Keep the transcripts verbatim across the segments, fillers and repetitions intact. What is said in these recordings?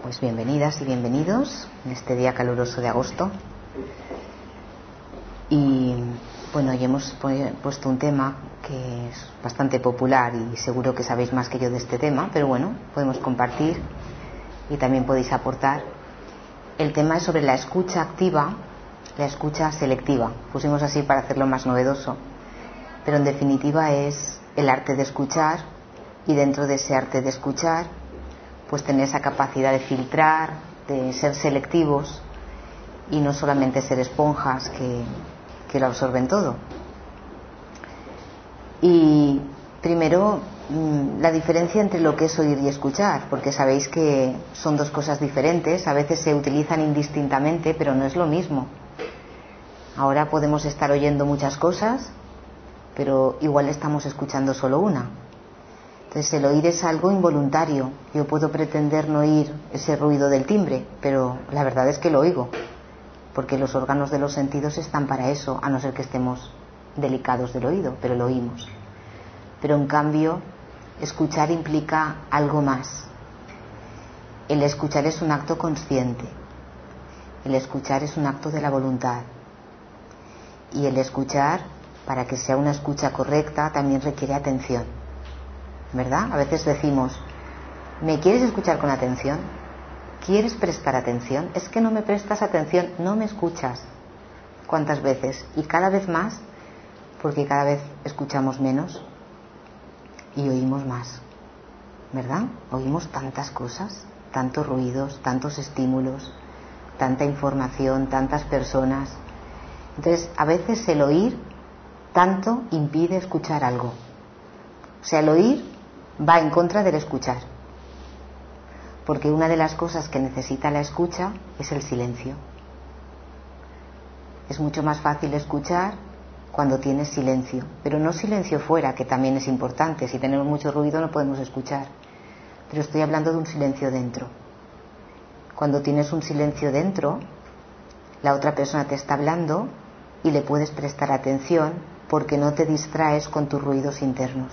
Pues bienvenidas y bienvenidos en este día caluroso de agosto. Y bueno, hoy hemos puesto un tema que es bastante popular y seguro que sabéis más que yo de este tema, pero bueno, podemos compartir y también podéis aportar. El tema es sobre la escucha activa, la escucha selectiva. Pusimos así para hacerlo más novedoso, pero en definitiva es el arte de escuchar, y dentro de ese arte de escuchar pues tener esa capacidad de filtrar, de ser selectivos y no solamente ser esponjas que, que lo absorben todo. Y primero, la diferencia entre lo que es oír y escuchar, porque sabéis que son dos cosas diferentes, a veces se utilizan indistintamente, pero no es lo mismo. Ahora podemos estar oyendo muchas cosas, pero igual estamos escuchando solo una. Entonces el oír es algo involuntario. Yo puedo pretender no oír ese ruido del timbre, pero la verdad es que lo oigo, porque los órganos de los sentidos están para eso, a no ser que estemos delicados del oído, pero lo oímos. Pero en cambio, escuchar implica algo más. El escuchar es un acto consciente. El escuchar es un acto de la voluntad. Y el escuchar, para que sea una escucha correcta, también requiere atención, ¿verdad? A veces decimos, ¿me quieres escuchar con atención? ¿Quieres prestar atención? Es que no me prestas atención, no me escuchas. ¿Cuántas veces? Y cada vez más, porque cada vez escuchamos menos y oímos más, ¿verdad? Oímos tantas cosas, tantos ruidos, tantos estímulos, tanta información, tantas personas. Entonces, a veces el oír tanto impide escuchar algo. O sea, el oír va en contra del escuchar, porque una de las cosas que necesita la escucha es el silencio. Es mucho más fácil escuchar cuando tienes silencio, pero no silencio fuera, que también es importante. Si tenemos mucho ruido no podemos escuchar, pero estoy hablando de un silencio dentro. Cuando tienes un silencio dentro, la otra persona te está hablando y le puedes prestar atención porque no te distraes con tus ruidos internos.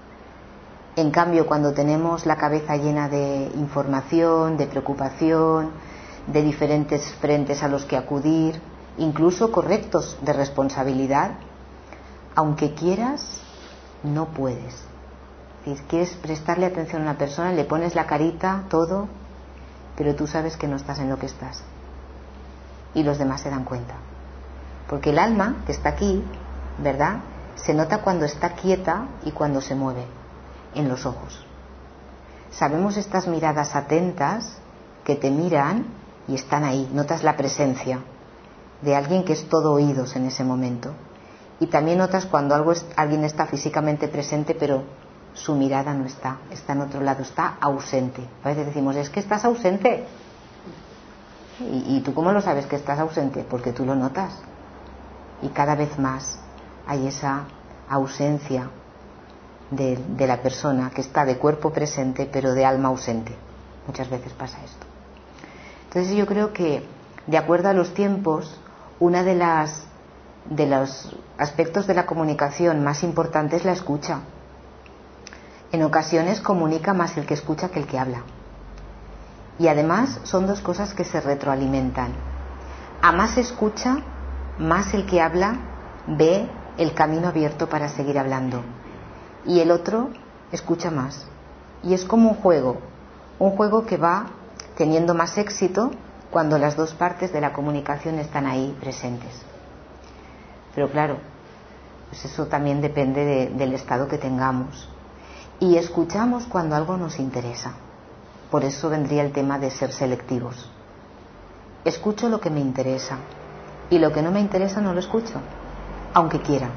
En cambio, cuando tenemos la cabeza llena de información, de preocupación, de diferentes frentes a los que acudir, incluso correctos de responsabilidad, aunque quieras, no puedes. Si quieres prestarle atención a una persona, le pones la carita, todo, pero tú sabes que no estás en lo que estás. Y los demás se dan cuenta. Porque el alma, que está aquí, ¿verdad?, se nota cuando está quieta y cuando se mueve. En los ojos. Sabemos estas miradas atentas que te miran y están ahí. Notas la presencia de alguien que es todo oídos en ese momento. Y también notas cuando algo es, alguien está físicamente presente, pero su mirada no está, está en otro lado, está ausente. A veces decimos, es que estás ausente. ¿Y, y tú cómo lo sabes que estás ausente? Porque tú lo notas. Y cada vez más hay esa ausencia De, de la persona que está de cuerpo presente pero de alma ausente. Muchas veces pasa esto. Entonces yo creo que de acuerdo a los tiempos, una de las de los aspectos de la comunicación más importante es la escucha. En ocasiones comunica más el que escucha que el que habla, y además son dos cosas que se retroalimentan. A más escucha, más el que habla ve el camino abierto para seguir hablando, y el otro escucha más. Y es como un juego, un juego que va teniendo más éxito cuando las dos partes de la comunicación están ahí presentes. Pero claro, pues eso también depende de, del estado que tengamos. Y escuchamos cuando algo nos interesa. Por eso vendría el tema de ser selectivos. Escucho lo que me interesa, y lo que no me interesa no lo escucho, aunque quiera.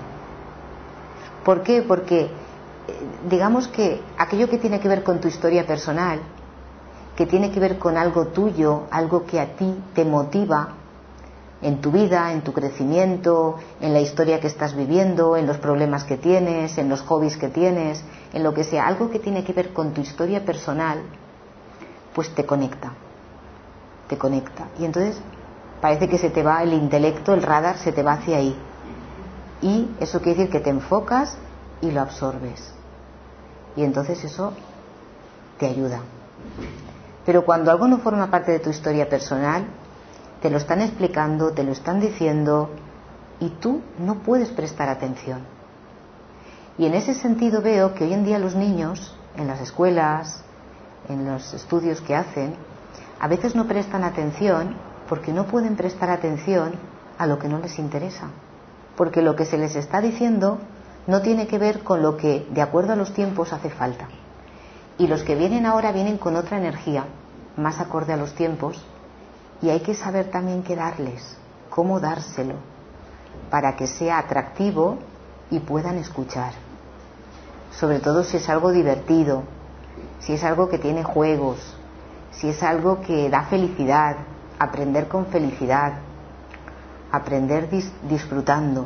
¿Por qué? Porque digamos que aquello que tiene que ver con tu historia personal, que tiene que ver con algo tuyo, algo que a ti te motiva en tu vida, en tu crecimiento, en la historia que estás viviendo, en los problemas que tienes, en los hobbies que tienes, en lo que sea, algo que tiene que ver con tu historia personal, pues te conecta, te conecta. Y entonces parece que se te va el intelecto, el radar se te va hacia ahí. Y eso quiere decir que te enfocas y lo absorbes. Y entonces eso te ayuda. Pero cuando algo no forma parte de tu historia personal, te lo están explicando, te lo están diciendo y tú no puedes prestar atención. Y en ese sentido veo que hoy en día los niños, en las escuelas, en los estudios que hacen, a veces no prestan atención porque no pueden prestar atención a lo que no les interesa. Porque lo que se les está diciendo no tiene que ver con lo que, de acuerdo a los tiempos, hace falta. Y los que vienen ahora vienen con otra energía, más acorde a los tiempos, y hay que saber también qué darles, cómo dárselo, para que sea atractivo y puedan escuchar. Sobre todo si es algo divertido, si es algo que tiene juegos, si es algo que da felicidad, aprender con felicidad, aprender dis- disfrutando.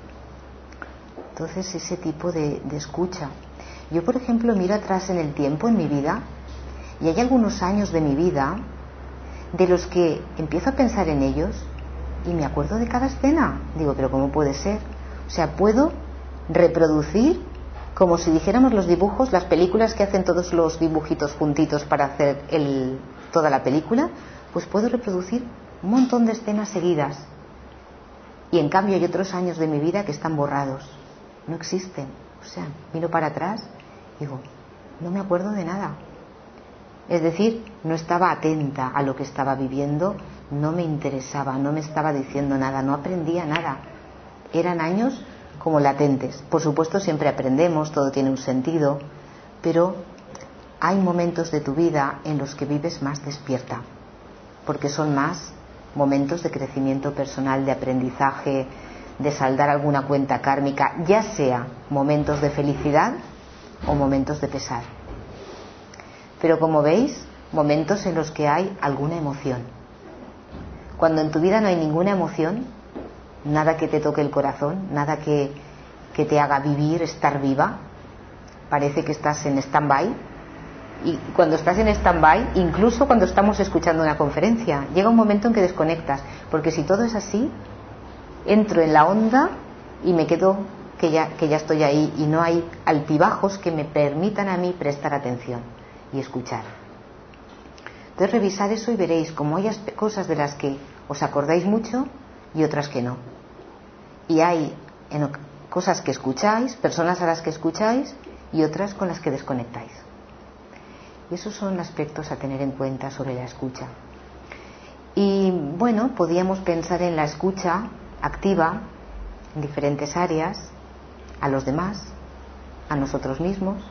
Entonces ese tipo de, de escucha. Yo, por ejemplo, miro atrás en el tiempo, en mi vida, y hay algunos años de mi vida de los que empiezo a pensar en ellos y me acuerdo de cada escena. Digo, pero ¿cómo puede ser? O sea, puedo reproducir, como si dijéramos los dibujos, las películas que hacen todos los dibujitos juntitos para hacer el, toda la película, pues puedo reproducir un montón de escenas seguidas. Y en cambio hay otros años de mi vida que están borrados, no existen. O sea, miro para atrás y digo, no me acuerdo de nada. Es decir, no estaba atenta a lo que estaba viviendo, no me interesaba, no me estaba diciendo nada, no aprendía nada. Eran años como latentes. Por supuesto, siempre aprendemos, todo tiene un sentido, pero hay momentos de tu vida en los que vives más despierta, porque son más momentos de crecimiento personal, de aprendizaje, de saldar alguna cuenta kármica, ya sea momentos de felicidad o momentos de pesar. Pero como veis, momentos en los que hay alguna emoción. Cuando en tu vida no hay ninguna emoción, nada que te toque el corazón, nada que, que te haga vivir, estar viva, parece que estás en stand-by. Y cuando estás en stand-by, incluso cuando estamos escuchando una conferencia, llega un momento en que desconectas, porque si todo es así, entro en la onda y me quedo que ya, que ya estoy ahí y no hay altibajos que me permitan a mí prestar atención y escuchar. Entonces revisad eso y veréis cómo hay cosas de las que os acordáis mucho y otras que no. Y hay en, cosas que escucháis, personas a las que escucháis y otras con las que desconectáis. Y esos son aspectos a tener en cuenta sobre la escucha. Y bueno, podíamos pensar en la escucha activa en diferentes áreas, a los demás, a nosotros mismos.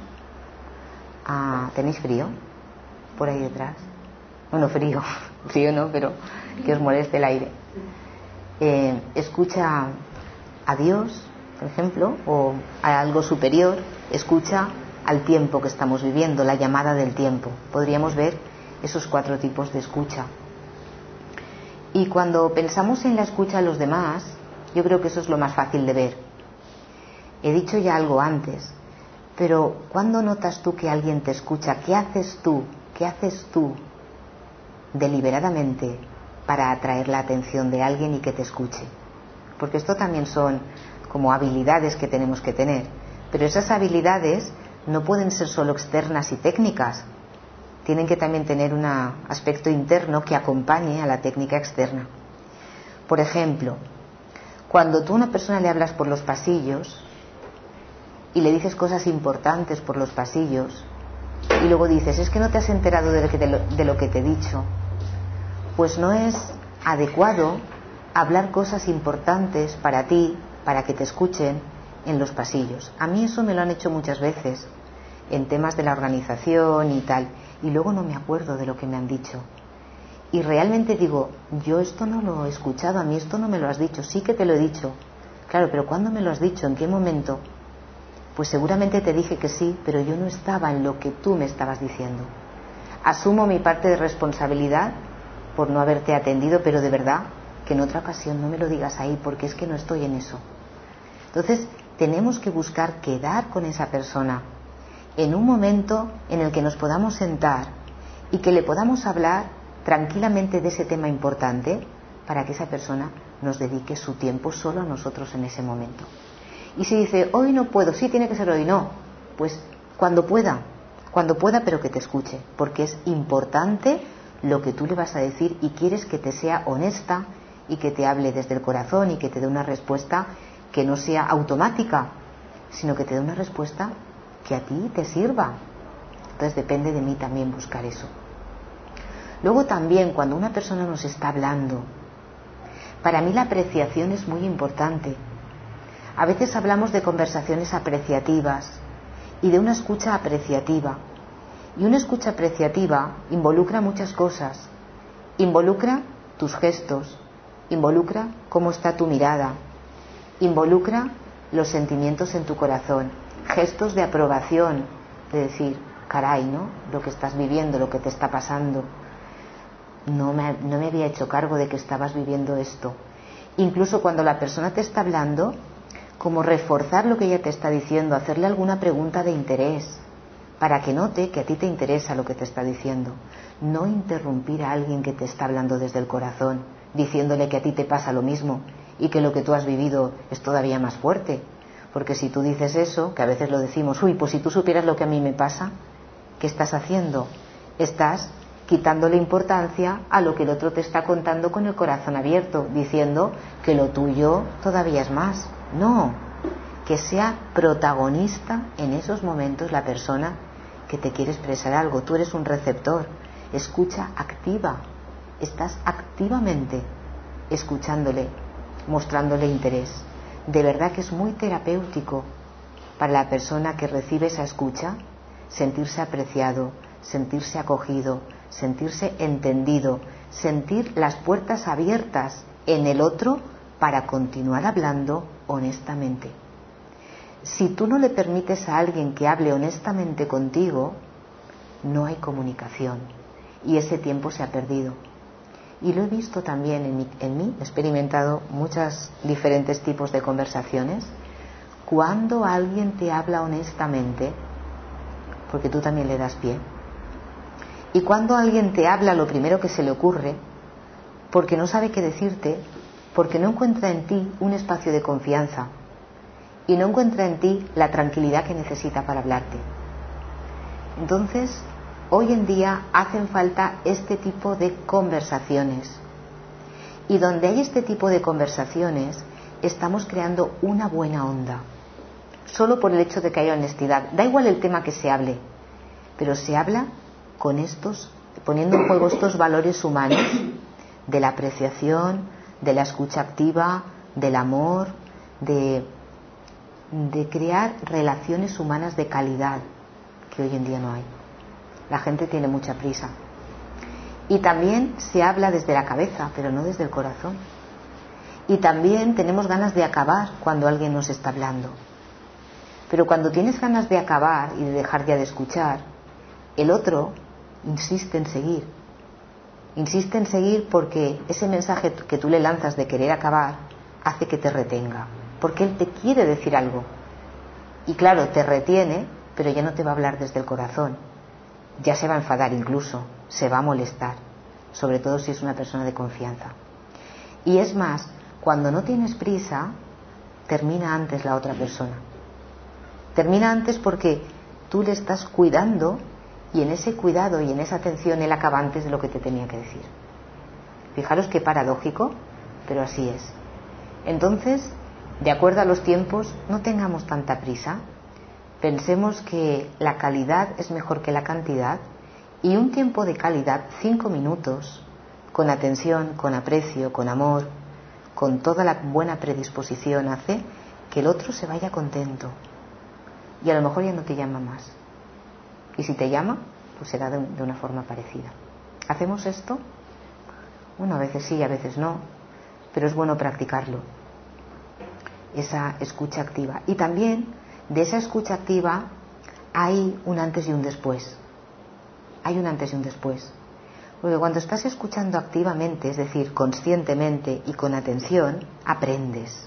A... ¿Tenéis frío? Por ahí detrás. Bueno, frío, frío no, pero que os moleste el aire. Eh, escucha a Dios, por ejemplo, o a algo superior. Escucha al tiempo que estamos viviendo, la llamada del tiempo. Podríamos ver esos cuatro tipos de escucha. Y cuando pensamos en la escucha a los demás, yo creo que eso es lo más fácil de ver. He dicho ya algo antes, pero ¿cuándo notas tú que alguien te escucha? ¿Qué haces tú? ¿Qué haces tú deliberadamente para atraer la atención de alguien y que te escuche? Porque esto también son como habilidades que tenemos que tener, pero esas habilidades no pueden ser solo externas y técnicas, tienen que también tener un aspecto interno que acompañe a la técnica externa. Por ejemplo, cuando tú a una persona le hablas por los pasillos y le dices cosas importantes por los pasillos y luego dices, es que no te has enterado de lo que te, de lo que te he dicho, pues no es adecuado hablar cosas importantes para ti, para que te escuchen en los pasillos. A mí eso me lo han hecho muchas veces en temas de la organización y tal, y luego no me acuerdo de lo que me han dicho. Y realmente digo, yo esto no lo he escuchado, a mí esto no me lo has dicho. Sí que te lo he dicho, claro, pero ¿cuándo me lo has dicho? ¿En qué momento? Pues seguramente te dije que sí, pero yo no estaba en lo que tú me estabas diciendo. Asumo mi parte de responsabilidad por no haberte atendido, pero de verdad que en otra ocasión no me lo digas ahí, porque es que no estoy en eso. Entonces tenemos que buscar quedar con esa persona en un momento en el que nos podamos sentar y que le podamos hablar tranquilamente de ese tema importante, para que esa persona nos dedique su tiempo solo a nosotros en ese momento. Y si dice, hoy no puedo, sí, tiene que ser hoy, no, pues cuando pueda, cuando pueda, pero que te escuche, porque es importante lo que tú le vas a decir y quieres que te sea honesta y que te hable desde el corazón y que te dé una respuesta que no sea automática, sino que te dé una respuesta que a ti te sirva. Entonces depende de mí también buscar eso. Luego también, cuando una persona nos está hablando, para mí la apreciación es muy importante. A veces hablamos de conversaciones apreciativas y de una escucha apreciativa. Y una escucha apreciativa involucra muchas cosas. Involucra tus gestos, involucra cómo está tu mirada, involucra los sentimientos en tu corazón, gestos de aprobación, de decir, caray, ¿no? Lo que estás viviendo, lo que te está pasando. No me, no me había hecho cargo de que estabas viviendo esto. Incluso cuando la persona te está hablando, como reforzar lo que ella te está diciendo, hacerle alguna pregunta de interés, para que note que a ti te interesa lo que te está diciendo. No interrumpir a alguien que te está hablando desde el corazón, diciéndole que a ti te pasa lo mismo y que lo que tú has vivido es todavía más fuerte. Porque si tú dices eso, que a veces lo decimos, uy, pues si tú supieras lo que a mí me pasa, ¿qué estás haciendo? Estás quitándole importancia a lo que el otro te está contando con el corazón abierto, diciendo que lo tuyo todavía es más. No, que sea protagonista en esos momentos la persona que te quiere expresar algo. Tú eres un receptor, escucha activa, estás activamente escuchándole, mostrándole interés. De verdad que es muy terapéutico para la persona que recibe esa escucha sentirse apreciado, sentirse acogido, sentirse entendido, sentir las puertas abiertas en el otro para continuar hablando honestamente. Si tú no le permites a alguien que hable honestamente contigo, no hay comunicación y ese tiempo se ha perdido. Y lo he visto también en mí, en mí, he experimentado muchos diferentes tipos de conversaciones. Cuando alguien te habla honestamente, porque tú también le das pie, y cuando alguien te habla lo primero que se le ocurre, porque no sabe qué decirte, porque no encuentra en ti un espacio de confianza y no encuentra en ti la tranquilidad que necesita para hablarte. Entonces, hoy en día hacen falta este tipo de conversaciones. Y donde hay este tipo de conversaciones, estamos creando una buena onda. Solo por el hecho de que haya honestidad. Da igual el tema que se hable, pero se habla con estos, poniendo en juego estos valores humanos de la apreciación, de la escucha activa, del amor, de, de crear relaciones humanas de calidad, que hoy en día no hay. La gente tiene mucha prisa. Y también se habla desde la cabeza, pero no desde el corazón. Y también tenemos ganas de acabar cuando alguien nos está hablando. Pero cuando tienes ganas de acabar y de dejar ya de escuchar, el otro insiste en seguir. Insiste en seguir porque ese mensaje que tú le lanzas de querer acabar hace que te retenga. Porque él te quiere decir algo. Y claro, te retiene, pero ya no te va a hablar desde el corazón. Ya se va a enfadar incluso, se va a molestar, sobre todo si es una persona de confianza. Y es más, cuando no tienes prisa, termina antes la otra persona. Termina antes porque tú le estás cuidando y en ese cuidado y en esa atención él acaba antes de lo que te tenía que decir. Fijaros qué paradójico, pero así es. Entonces, de acuerdo a los tiempos, no tengamos tanta prisa. Pensemos que la calidad es mejor que la cantidad y un tiempo de calidad, cinco minutos, con atención, con aprecio, con amor, con toda la buena predisposición, hace que el otro se vaya contento y a lo mejor ya no te llama más. Y si te llama, pues será de, de una forma parecida. ¿Hacemos esto? Bueno, a veces sí, a veces no, pero es bueno practicarlo. Esa escucha activa. Y también de esa escucha activa hay un antes y un después. Hay un antes y un después. Porque cuando estás escuchando activamente, es decir, conscientemente y con atención, aprendes.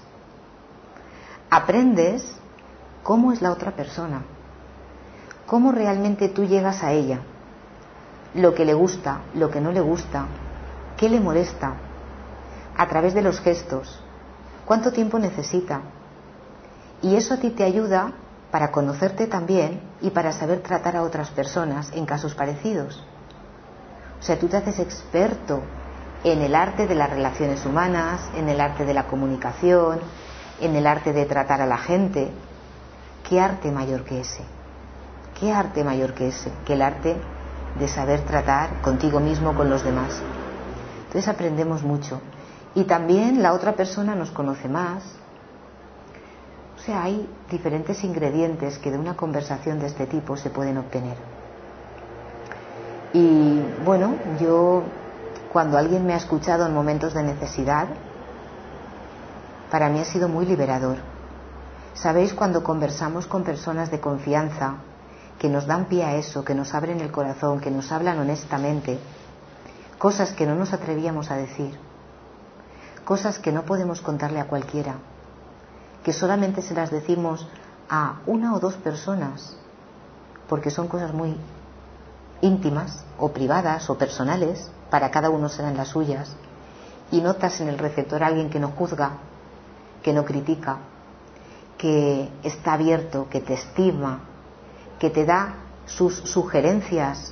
Aprendes cómo es la otra persona. Cómo realmente tú llegas a ella. Lo que le gusta, lo que no le gusta, qué le molesta. A través de los gestos. ¿Cuánto tiempo necesita? Y eso a ti te ayuda para conocerte también y para saber tratar a otras personas en casos parecidos. O sea, tú te haces experto en el arte de las relaciones humanas, en el arte de la comunicación, en el arte de tratar a la gente. ¿Qué arte mayor que ese? ¿Qué arte mayor que ese? Que el arte de saber tratar contigo mismo, con los demás. Entonces aprendemos mucho. Y también la otra persona nos conoce más. O sea, hay diferentes ingredientes que de una conversación de este tipo se pueden obtener. Y bueno, yo cuando alguien me ha escuchado en momentos de necesidad, para mí ha sido muy liberador. ¿Sabéis? Cuando conversamos con personas de confianza, que nos dan pie a eso, que nos abren el corazón, que nos hablan honestamente, cosas que no nos atrevíamos a decir, cosas que no podemos contarle a cualquiera, que solamente se las decimos a una o dos personas, porque son cosas muy íntimas o privadas o personales, para cada uno serán las suyas, y notas en el receptor a alguien que no juzga, que no critica, que está abierto, que te estima, que te da sus sugerencias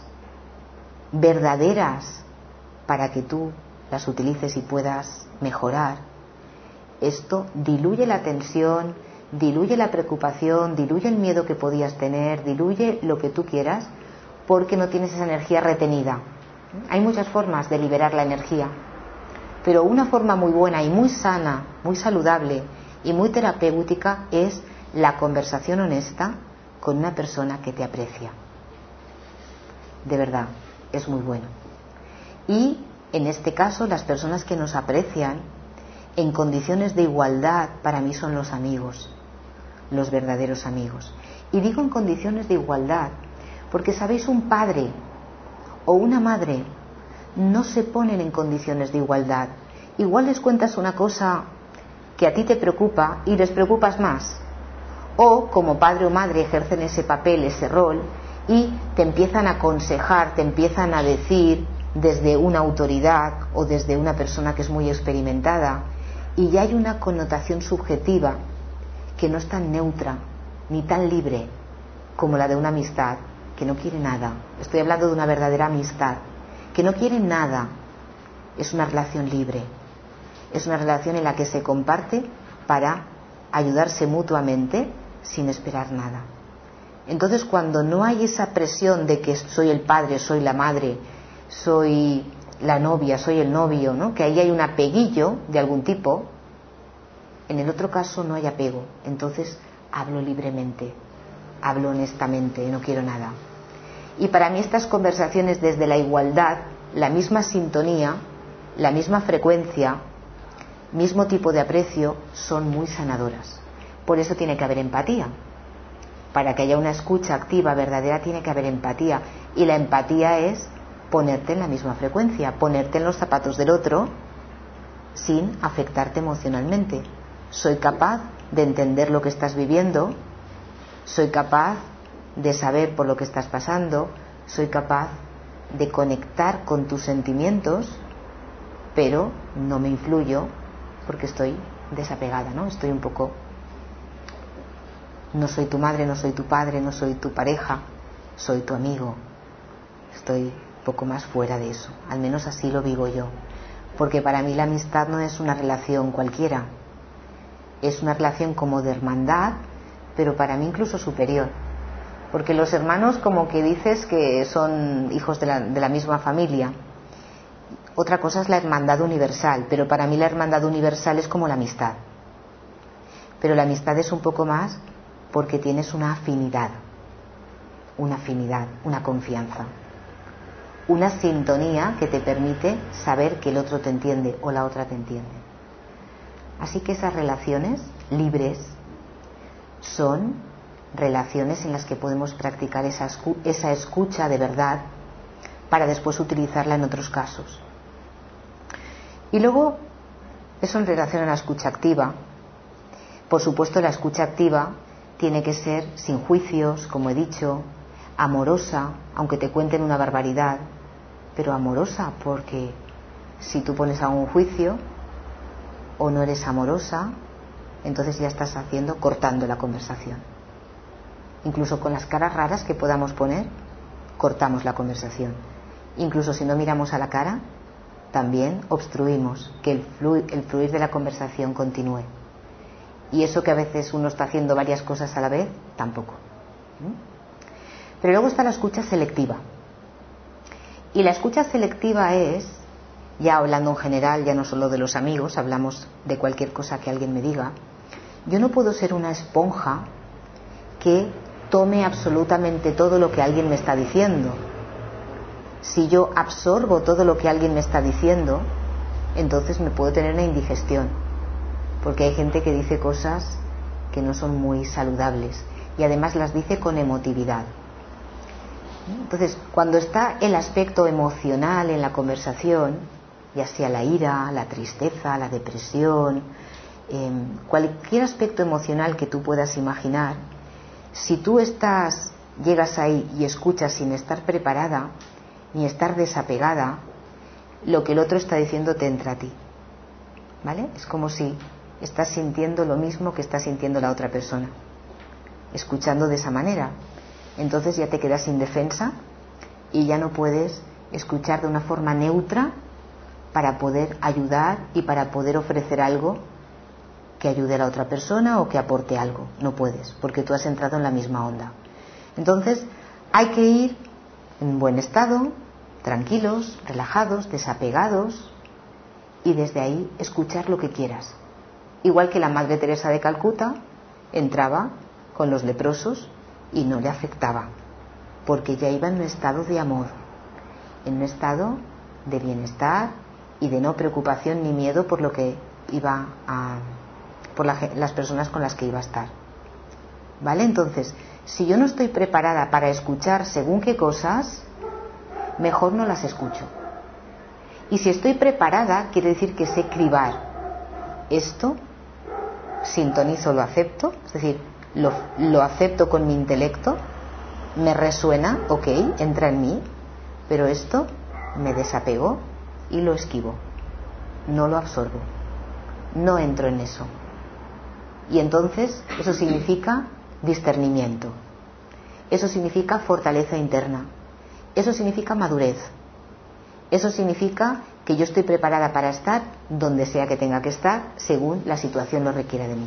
verdaderas para que tú las utilices y puedas mejorar. Esto diluye la tensión, diluye la preocupación, diluye el miedo que podías tener, diluye lo que tú quieras, porque no tienes esa energía retenida. Hay muchas formas de liberar la energía, pero una forma muy buena y muy sana, muy saludable y muy terapéutica es la conversación honesta con una persona que te aprecia. De verdad, es muy bueno. Y en este caso, las personas que nos aprecian en condiciones de igualdad, para mí son los amigos, los verdaderos amigos. Y digo en condiciones de igualdad, porque sabéis, un padre o una madre no se ponen en condiciones de igualdad. Igual les cuentas una cosa que a ti te preocupa y les preocupas más. O como padre o madre ejercen ese papel, ese rol, y te empiezan a aconsejar, te empiezan a decir desde una autoridad o desde una persona que es muy experimentada, y ya hay una connotación subjetiva que no es tan neutra ni tan libre como la de una amistad que no quiere nada. Estoy hablando de una verdadera amistad que no quiere nada. Es una relación libre, es una relación en la que se comparte para ayudarse mutuamente sin esperar nada. Entonces, cuando no hay esa presión de que soy el padre, soy la madre, soy la novia, soy el novio, ¿no?, que ahí hay un apeguillo de algún tipo, en el otro caso no hay apego. Entonces hablo libremente, hablo honestamente, no quiero nada. Y para mí estas conversaciones desde la igualdad, la misma sintonía, la misma frecuencia, mismo tipo de aprecio, son muy sanadoras. Por eso tiene que haber empatía. Para que haya una escucha activa, verdadera, tiene que haber empatía. Y la empatía es ponerte en la misma frecuencia, ponerte en los zapatos del otro sin afectarte emocionalmente. Soy capaz de entender lo que estás viviendo, soy capaz de saber por lo que estás pasando, soy capaz de conectar con tus sentimientos, pero no me influyo porque estoy desapegada, ¿no? Estoy un poco... No soy tu madre, no soy tu padre, no soy tu pareja, soy tu amigo. Estoy un poco más fuera de eso, al menos así lo vivo yo. Porque para mí la amistad no es una relación cualquiera, es una relación como de hermandad, pero para mí incluso superior. Porque los hermanos, como que dices que son hijos de la, de la misma familia. Otra cosa es la hermandad universal, pero para mí la hermandad universal es como la amistad. Pero la amistad es un poco más porque tienes una afinidad, una afinidad, una confianza, una sintonía que te permite saber que el otro te entiende o la otra te entiende. Así que esas relaciones libres son relaciones en las que podemos practicar esa, esa escucha de verdad para después utilizarla en otros casos. Y luego, eso en relación a la escucha activa. Por supuesto, la escucha activa tiene que ser sin juicios, como he dicho, amorosa, aunque te cuenten una barbaridad, pero amorosa, porque si tú pones a un juicio o no eres amorosa, entonces ya estás haciendo, cortando la conversación. Incluso con las caras raras que podamos poner, cortamos la conversación. Incluso si no miramos a la cara, también obstruimos que el, flu- el fluir de la conversación continúe. Y eso que a veces uno está haciendo varias cosas a la vez, tampoco. ¿Mm? Pero luego está la escucha selectiva. Y la escucha selectiva es, ya hablando en general, ya no solo de los amigos, hablamos de cualquier cosa que alguien me diga. Yo no puedo ser una esponja que tome absolutamente todo lo que alguien me está diciendo. Si yo absorbo todo lo que alguien me está diciendo, entonces me puedo tener una indigestión, porque hay gente que dice cosas que no son muy saludables y además las dice con emotividad. Entonces, cuando está el aspecto emocional en la conversación, ya sea la ira, la tristeza, la depresión, eh, cualquier aspecto emocional que tú puedas imaginar, si tú estás, llegas ahí y escuchas sin estar preparada ni estar desapegada, lo que el otro está diciendo te entra a ti, ¿vale? Es como si estás sintiendo lo mismo que está sintiendo la otra persona, escuchando de esa manera. Entonces ya te quedas sin defensa y ya no puedes escuchar de una forma neutra para poder ayudar y para poder ofrecer algo que ayude a la otra persona o que aporte algo. No puedes, porque tú has entrado en la misma onda. Entonces hay que ir en buen estado, tranquilos, relajados, desapegados, y desde ahí escuchar lo que quieras. Igual que la Madre Teresa de Calcuta entraba con los leprosos y no le afectaba, porque ya iba en un estado de amor, en un estado de bienestar y de no preocupación ni miedo por lo que iba a, por la, las personas con las que iba a estar. ¿Vale? Entonces, si yo no estoy preparada para escuchar según qué cosas, mejor no las escucho. Y si estoy preparada, quiere decir que sé cribar. Esto sintonizo, lo acepto, es decir, lo, lo acepto con mi intelecto, me resuena, ok, entra en mí, pero esto me desapego y lo esquivo, no lo absorbo, no entro en eso. Y entonces eso significa discernimiento, eso significa fortaleza interna, eso significa madurez, eso significa que yo estoy preparada para estar donde sea que tenga que estar según la situación lo requiera de mí.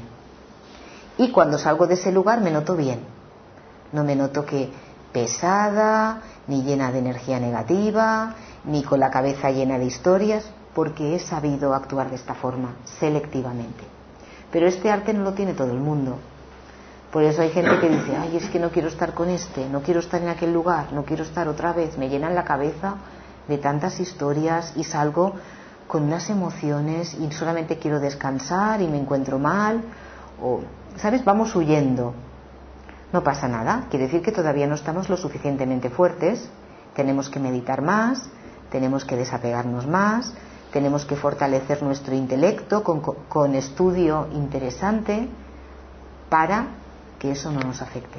Y cuando salgo de ese lugar me noto bien, no me noto que pesada, ni llena de energía negativa, ni con la cabeza llena de historias, porque he sabido actuar de esta forma, selectivamente. Pero este arte no lo tiene todo el mundo. Por eso hay gente que dice, ay, es que no quiero estar con este, no quiero estar en aquel lugar, no quiero estar otra vez, me llenan la cabeza de tantas historias y salgo con unas emociones y solamente quiero descansar y me encuentro mal, o, ¿sabes? Vamos huyendo. No pasa nada, quiere decir que todavía no estamos lo suficientemente fuertes, tenemos que meditar más, tenemos que desapegarnos más, tenemos que fortalecer nuestro intelecto con, con estudio interesante para que eso no nos afecte.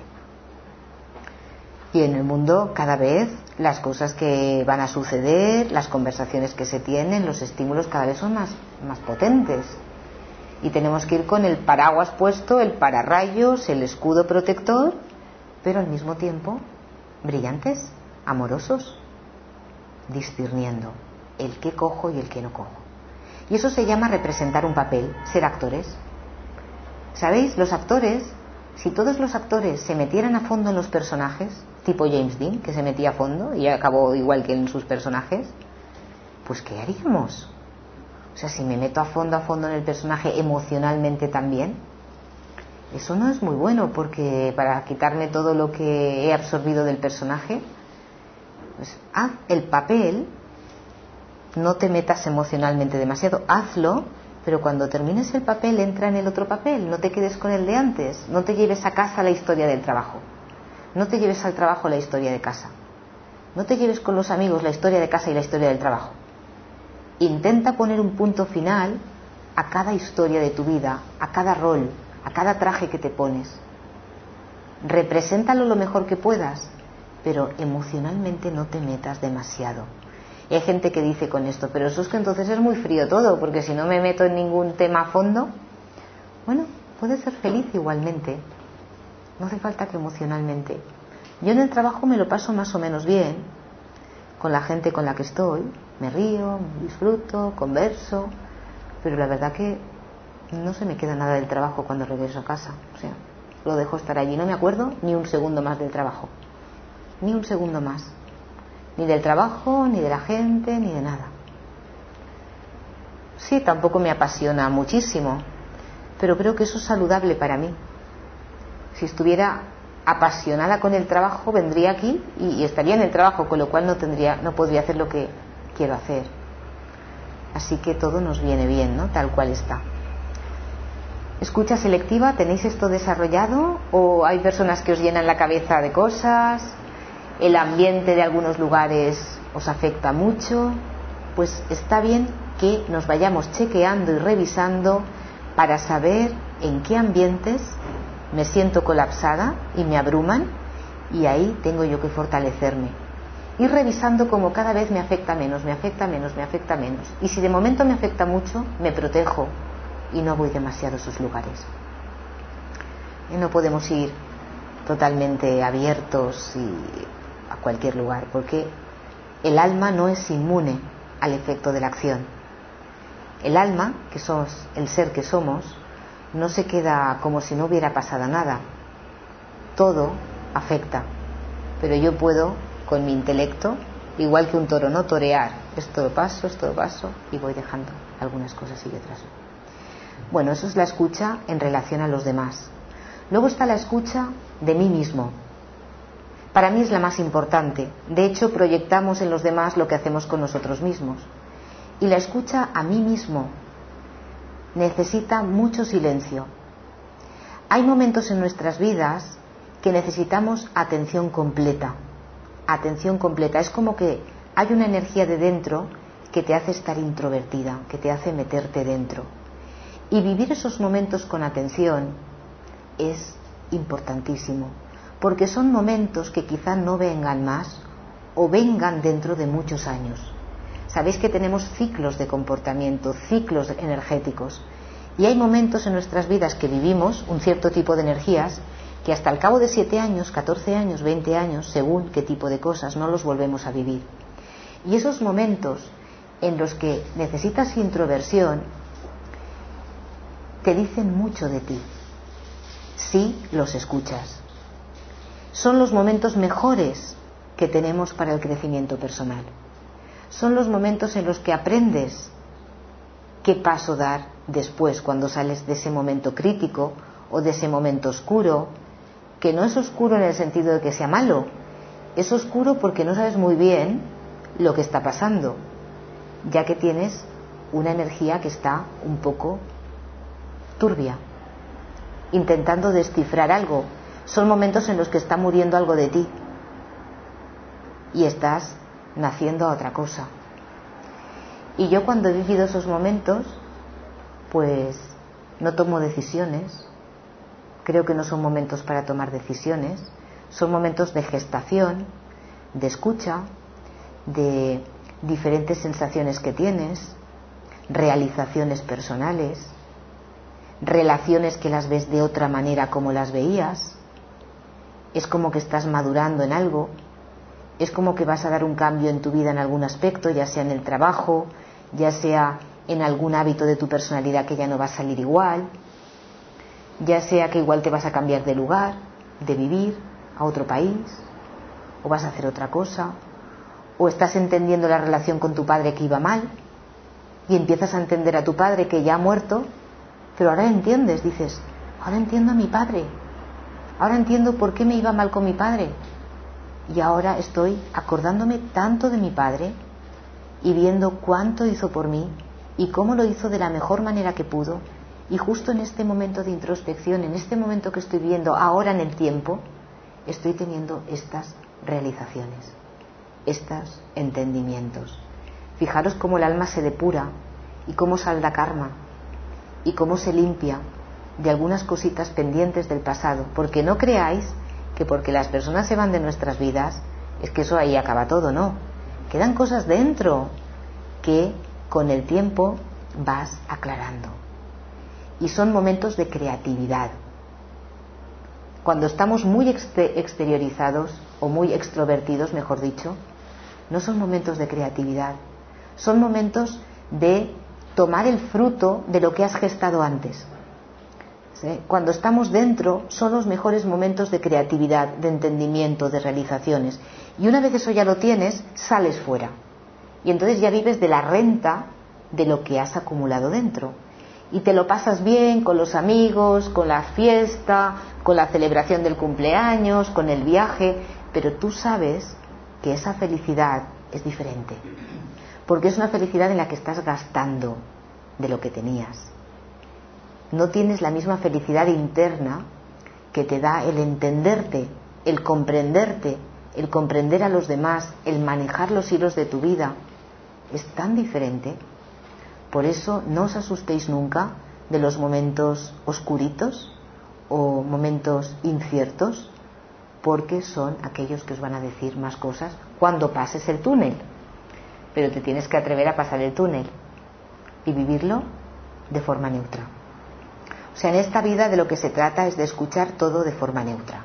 Y en el mundo cada vez las cosas que van a suceder, las conversaciones que se tienen, los estímulos cada vez son más, más potentes. Y tenemos que ir con el paraguas puesto, el pararrayos, el escudo protector, pero al mismo tiempo brillantes, amorosos, discerniendo el que cojo y el que no cojo. Y eso se llama representar un papel, ser actores. ¿Sabéis? Los actores, si todos los actores se metieran a fondo en los personajes, tipo James Dean, que se metía a fondo y acabó igual que en sus personajes, pues ¿qué haríamos? O sea, si me meto a fondo a fondo en el personaje emocionalmente también, eso no es muy bueno, porque para quitarme todo lo que he absorbido del personaje, pues haz el papel, no te metas emocionalmente demasiado, hazlo, pero cuando termines el papel entra en el otro papel, no te quedes con el de antes, no te lleves a casa la historia del trabajo, no te lleves al trabajo la historia de casa, no te lleves con los amigos la historia de casa y la historia del trabajo. Intenta poner un punto final a cada historia de tu vida, a cada rol, a cada traje que te pones. Represéntalo lo mejor que puedas, pero emocionalmente no te metas demasiado. Y hay gente que dice con esto, pero eso es que entonces es muy frío todo, porque si no me meto en ningún tema a fondo, bueno, puedes ser feliz igualmente. No hace falta que emocionalmente. Yo en el trabajo me lo paso más o menos bien, con la gente con la que estoy, me río, disfruto, converso, pero la verdad que no se me queda nada del trabajo cuando regreso a casa. O sea, lo dejo estar allí, no me acuerdo ni un segundo más del trabajo, ni un segundo más, ni del trabajo, ni de la gente, ni de nada. Sí, tampoco me apasiona muchísimo, pero creo que eso es saludable para mí. Si estuviera apasionada con el trabajo, vendría aquí y, y estaría en el trabajo, con lo cual no tendría, no podría hacer lo que quiero hacer. Así que todo nos viene bien, ¿no? Tal cual está. Escucha selectiva, ¿tenéis esto desarrollado? ¿O hay personas que os llenan la cabeza de cosas? ¿El ambiente de algunos lugares os afecta mucho? Pues está bien que nos vayamos chequeando y revisando para saber en qué ambientes me siento colapsada y me abruman, y ahí tengo yo que fortalecerme. Ir revisando como cada vez me afecta menos, me afecta menos, me afecta menos. Y si de momento me afecta mucho, me protejo y no voy demasiado a esos lugares. Y no podemos ir totalmente abiertos y a cualquier lugar, porque el alma no es inmune al efecto de la acción. El alma, que somos el ser que somos, no se queda como si no hubiera pasado nada. Todo afecta, pero yo puedo, con mi intelecto, igual que un toro, no torear. Esto lo paso, esto lo paso, y voy dejando algunas cosas y otras. Bueno, eso es la escucha en relación a los demás. Luego está la escucha de mí mismo. Para mí es la más importante. De hecho, proyectamos en los demás lo que hacemos con nosotros mismos. Y la escucha a mí mismo necesita mucho silencio. Hay momentos en nuestras vidas que necesitamos atención completa. Atención completa. Es como que hay una energía de dentro que te hace estar introvertida, que te hace meterte dentro. Y vivir esos momentos con atención es importantísimo, porque son momentos que quizá no vengan más o vengan dentro de muchos años. Sabéis que tenemos ciclos de comportamiento, ciclos energéticos, y hay momentos en nuestras vidas que vivimos un cierto tipo de energías que hasta el cabo de siete años, catorce años, veinte años, según qué tipo de cosas, no los volvemos a vivir. Y esos momentos en los que necesitas introversión te dicen mucho de ti, si los escuchas. Son los momentos mejores que tenemos para el crecimiento personal. Son los momentos en los que aprendes qué paso dar después, cuando sales de ese momento crítico o de ese momento oscuro, que no es oscuro en el sentido de que sea malo, es oscuro porque no sabes muy bien lo que está pasando, ya que tienes una energía que está un poco turbia, intentando descifrar algo. Son momentos en los que está muriendo algo de ti y estás naciendo a otra cosa. Y yo, cuando he vivido esos momentos, pues no tomo decisiones. Creo que no son momentos para tomar decisiones. Son momentos de gestación, de escucha, de diferentes sensaciones que tienes, realizaciones personales, relaciones que las ves de otra manera como las veías. Es como que estás madurando en algo. Es como que vas a dar un cambio en tu vida en algún aspecto, ya sea en el trabajo, ya sea en algún hábito de tu personalidad que ya no va a salir igual, ya sea que igual te vas a cambiar de lugar, de vivir a otro país, o vas a hacer otra cosa, o estás entendiendo la relación con tu padre que iba mal y empiezas a entender a tu padre que ya ha muerto, pero ahora entiendes, dices, ahora entiendo a mi padre, ahora entiendo por qué me iba mal con mi padre. Y ahora estoy acordándome tanto de mi padre y viendo cuánto hizo por mí y cómo lo hizo de la mejor manera que pudo. Y justo en este momento de introspección, en este momento que estoy viviendo ahora en el tiempo, estoy teniendo estas realizaciones, estos entendimientos. Fijaros cómo el alma se depura y cómo salda karma y cómo se limpia de algunas cositas pendientes del pasado, porque no creáis que porque las personas se van de nuestras vidas es que eso ahí acaba todo, no. Quedan cosas dentro que con el tiempo vas aclarando. Y son momentos de creatividad. cuando estamos muy exteriorizados o muy extrovertidos, mejor dicho, no son momentos de creatividad, son momentos de tomar el fruto de lo que has gestado antes. ¿Sí? Cuando estamos dentro son los mejores momentos de creatividad, de entendimiento, de realizaciones. Y una vez eso ya lo tienes, sales fuera. Y entonces ya vives de la renta de lo que has acumulado dentro. Y te lo pasas bien con los amigos, con la fiesta, con la celebración del cumpleaños, con el viaje, pero tú sabes que esa felicidad es diferente, porque es una felicidad en la que estás gastando de lo que tenías. No tienes la misma felicidad interna que te da el entenderte, el comprenderte, el comprender a los demás, el manejar los hilos de tu vida. Es tan diferente. Por eso no os asustéis nunca de los momentos oscuritos o momentos inciertos, porque son aquellos que os van a decir más cosas cuando pases el túnel. Pero te tienes que atrever a pasar el túnel y vivirlo de forma neutra. O sea, en esta vida de lo que se trata es de escuchar todo de forma neutra.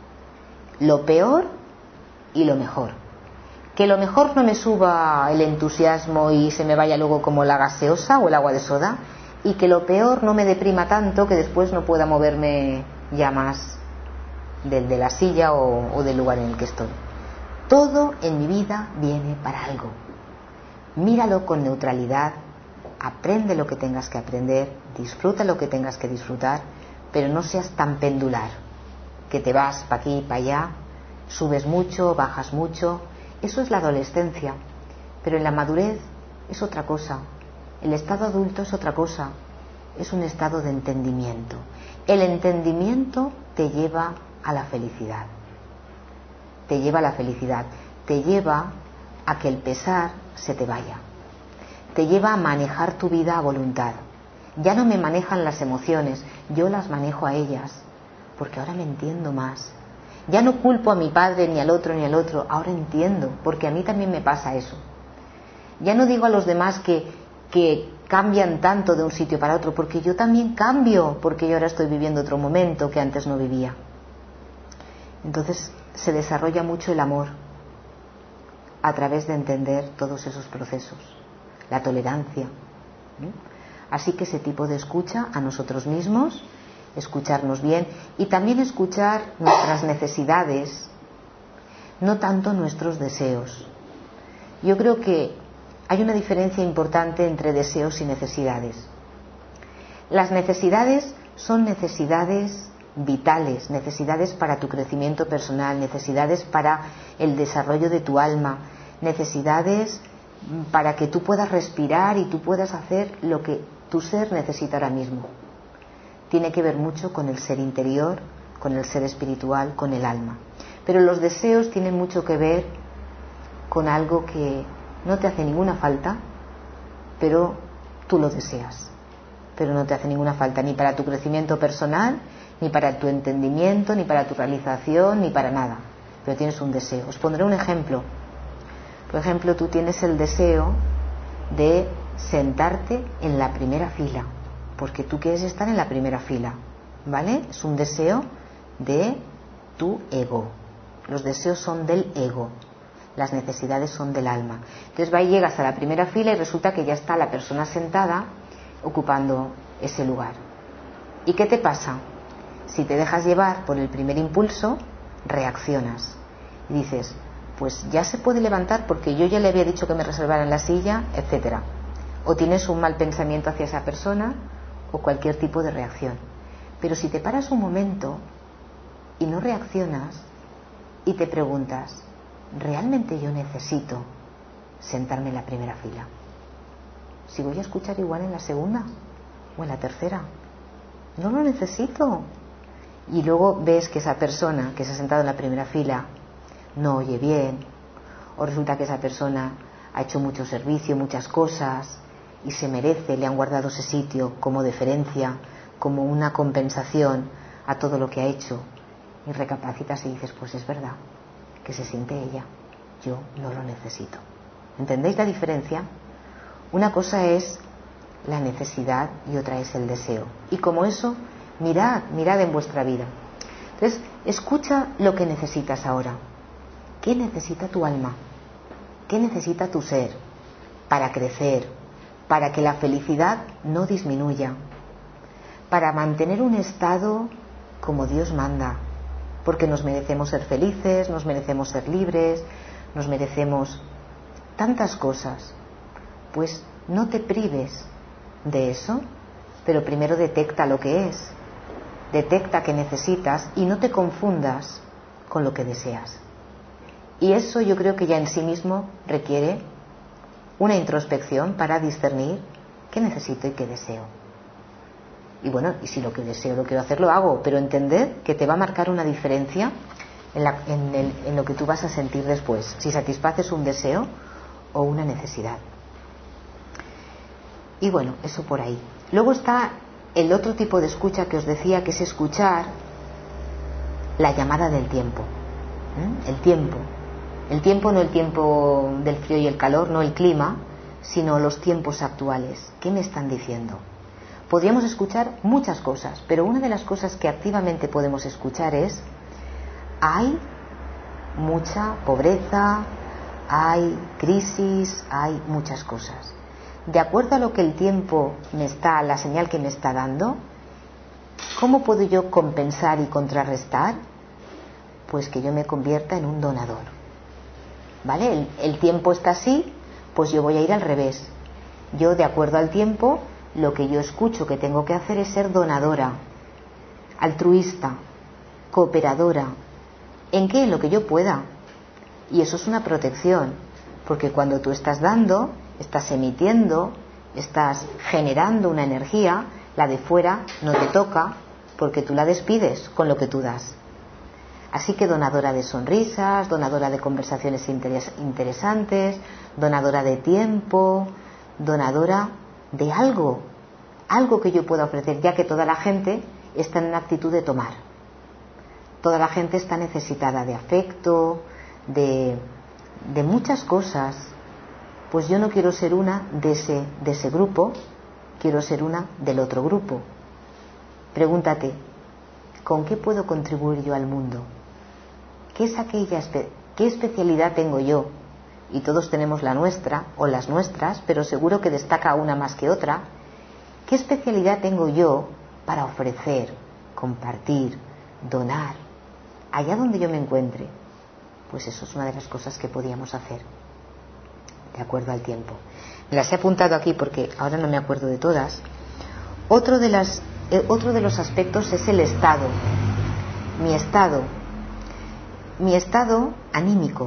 Lo peor y lo mejor. Que lo mejor no me suba el entusiasmo y se me vaya luego como la gaseosa o el agua de soda, y que lo peor no me deprima tanto que después no pueda moverme ya más del de la silla o, o del lugar en el que estoy. Todo en mi vida viene para algo. Míralo con neutralidad, aprende lo que tengas que aprender, disfruta lo que tengas que disfrutar, pero no seas tan pendular, que te vas para aquí y para allá, subes mucho, bajas mucho. Eso es la adolescencia, pero en la madurez es otra cosa. El estado adulto es otra cosa, es un estado de entendimiento. El entendimiento te lleva a la felicidad, te lleva a la felicidad, te lleva a que el pesar se te vaya, te lleva a manejar tu vida a voluntad. Ya no me manejan las emociones, yo las manejo a ellas, porque ahora me entiendo más. Ya no culpo a mi padre, ni al otro, ni al otro, ahora entiendo, porque a mí también me pasa eso. Ya no digo a los demás que, que cambian tanto de un sitio para otro, porque yo también cambio, porque yo ahora estoy viviendo otro momento que antes no vivía. Entonces se desarrolla mucho el amor a través de entender todos esos procesos, la tolerancia, ¿eh? Así que ese tipo de escucha a nosotros mismos, escucharnos bien y también escuchar nuestras necesidades, no tanto nuestros deseos. Yo creo que hay una diferencia importante entre deseos y necesidades. Las necesidades son necesidades vitales, necesidades para tu crecimiento personal, necesidades para el desarrollo de tu alma, necesidades para que tú puedas respirar y tú puedas hacer lo que tu ser necesita ahora mismo. Tiene que ver mucho con el ser interior, con el ser espiritual, con el alma. Pero los deseos tienen mucho que ver con algo que no te hace ninguna falta, pero tú lo deseas. Pero no te hace ninguna falta ni para tu crecimiento personal, ni para tu entendimiento, ni para tu realización, ni para nada. Pero tienes un deseo. Os pondré un ejemplo. Por ejemplo, tú tienes el deseo de sentarte en la primera fila, porque tú quieres estar en la primera fila, ¿vale? Es un deseo de tu ego. Los deseos son del ego, las necesidades son del alma. Entonces va y llegas a la primera fila y resulta que ya está la persona sentada ocupando ese lugar. ¿Y qué te pasa? Si te dejas llevar por el primer impulso, reaccionas y dices, pues ya se puede levantar porque yo ya le había dicho que me reservaran la silla, etcétera. O tienes un mal pensamiento hacia esa persona o cualquier tipo de reacción. Pero si te paras un momento y no reaccionas y te preguntas, ¿realmente yo necesito sentarme en la primera fila? Si voy a escuchar igual en la segunda o en la tercera, no lo necesito. Y luego ves que esa persona que se ha sentado en la primera fila no oye bien, o resulta que esa persona ha hecho mucho servicio, muchas cosas, y se merece, le han guardado ese sitio como deferencia, como una compensación a todo lo que ha hecho, y recapacitas y dices, pues es verdad, que se siente ella, yo no lo necesito. ¿Entendéis la diferencia? Una cosa es la necesidad y otra es el deseo. Y como eso, mirad, mirad en vuestra vida. Entonces, escucha lo que necesitas ahora. ¿Qué necesita tu alma? ¿Qué necesita tu ser para crecer, para que la felicidad no disminuya, para mantener un estado como Dios manda? Porque nos merecemos ser felices, nos merecemos ser libres, nos merecemos tantas cosas. Pues no te prives de eso, pero primero detecta lo que es, detecta que necesitas y no te confundas con lo que deseas. Y eso yo creo que ya en sí mismo requiere una introspección para discernir qué necesito y qué deseo. Y bueno, y si lo que deseo lo quiero hacer, lo hago, pero entender que te va a marcar una diferencia en, la, en, el, en lo que tú vas a sentir después, si satisfaces un deseo o una necesidad. Y bueno, eso por ahí. Luego está el otro tipo de escucha que os decía, que es escuchar la llamada del tiempo. ¿Mm? El tiempo. El tiempo, no el tiempo del frío y el calor, no el clima, sino los tiempos actuales. ¿Qué me están diciendo? Podríamos escuchar muchas cosas, pero una de las cosas que activamente podemos escuchar es: hay mucha pobreza, hay crisis, hay muchas cosas. De acuerdo a lo que el tiempo me está, la señal que me está dando, ¿cómo puedo yo compensar y contrarrestar? Pues que yo me convierta en un donador. ¿Vale? El, el tiempo está así, pues yo voy a ir al revés. Yo, de acuerdo al tiempo, lo que yo escucho que tengo que hacer es ser donadora, altruista, cooperadora. ¿En qué? En lo que yo pueda. Y eso es una protección, porque cuando tú estás dando, estás emitiendo, estás generando una energía, la de fuera no te toca, porque tú la despides con lo que tú das. Así que donadora de sonrisas, donadora de conversaciones interes- interesantes, donadora de tiempo, donadora de algo, algo que yo pueda ofrecer, ya que toda la gente está en una actitud de tomar. Toda la gente está necesitada de afecto, de, de muchas cosas. Pues yo no quiero ser una de ese, de ese grupo, quiero ser una del otro grupo. Pregúntate, ¿con qué puedo contribuir yo al mundo? ¿Qué es aquella espe- qué especialidad tengo yo? Y todos tenemos la nuestra o las nuestras, pero seguro que destaca una más que otra. ¿Qué especialidad tengo yo para ofrecer, compartir, donar, allá donde yo me encuentre? Pues eso es una de las cosas que podíamos hacer, de acuerdo al tiempo. Me las he apuntado aquí porque ahora no me acuerdo de todas. Otro de, las, eh, otro de los aspectos es el estado. Mi estado. Mi estado anímico.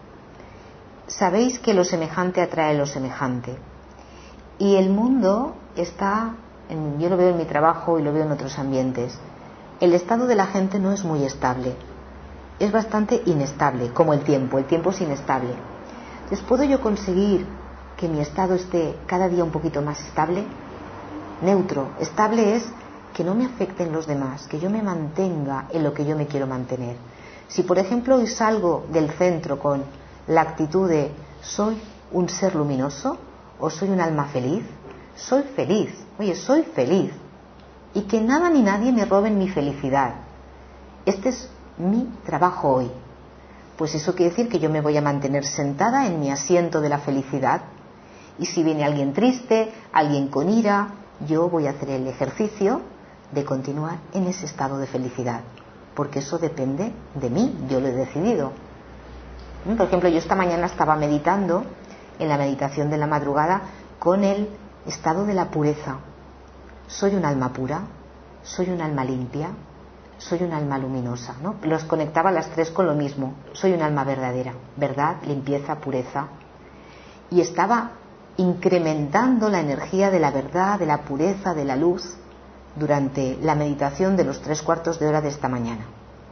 Sabéis que lo semejante atrae lo semejante. Y el mundo está, en, yo lo veo en mi trabajo y lo veo en otros ambientes, el estado de la gente no es muy estable. Es bastante inestable, como el tiempo. El tiempo es inestable. Entonces, ¿puedo yo conseguir que mi estado esté cada día un poquito más estable? Neutro. Estable es que no me afecten los demás, que yo me mantenga en lo que yo me quiero mantener. Si, por ejemplo, hoy salgo del centro con la actitud de soy un ser luminoso o soy un alma feliz, soy feliz. Oye, soy feliz. Y que nada ni nadie me roben mi felicidad. Este es mi trabajo hoy. Pues eso quiere decir que yo me voy a mantener sentada en mi asiento de la felicidad, y si viene alguien triste, alguien con ira, yo voy a hacer el ejercicio de continuar en ese estado de felicidad, porque eso depende de mí, yo lo he decidido. Por ejemplo, yo esta mañana estaba meditando en la meditación de la madrugada con el estado de la pureza. Soy un alma pura, soy un alma limpia, soy un alma luminosa, ¿no? Los conectaba las tres con lo mismo. Soy un alma verdadera, verdad, limpieza, pureza. Y estaba incrementando la energía de la verdad, de la pureza, de la luz durante la meditación de los tres cuartos de hora de esta mañana.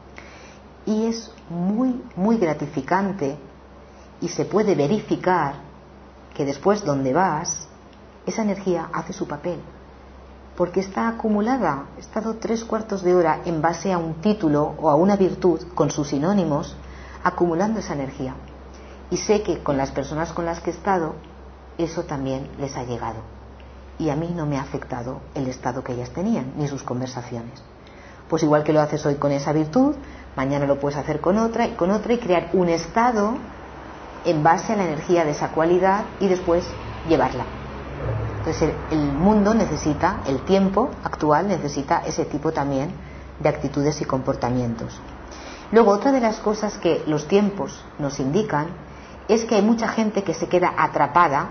Y es muy, muy gratificante, y se puede verificar que después donde vas, esa energía hace su papel. Porque está acumulada. He estado tres cuartos de hora en base a un título o a una virtud con sus sinónimos, acumulando esa energía. Y sé que con las personas con las que he estado, eso también les ha llegado. Y a mí no me ha afectado el estado que ellas tenían, ni sus conversaciones. Pues igual que lo haces hoy con esa virtud, mañana lo puedes hacer con otra y con otra y crear un estado en base a la energía de esa cualidad y después llevarla. Entonces el, el mundo necesita, el tiempo actual necesita ese tipo también de actitudes y comportamientos. Luego, otra de las cosas que los tiempos nos indican es que hay mucha gente que se queda atrapada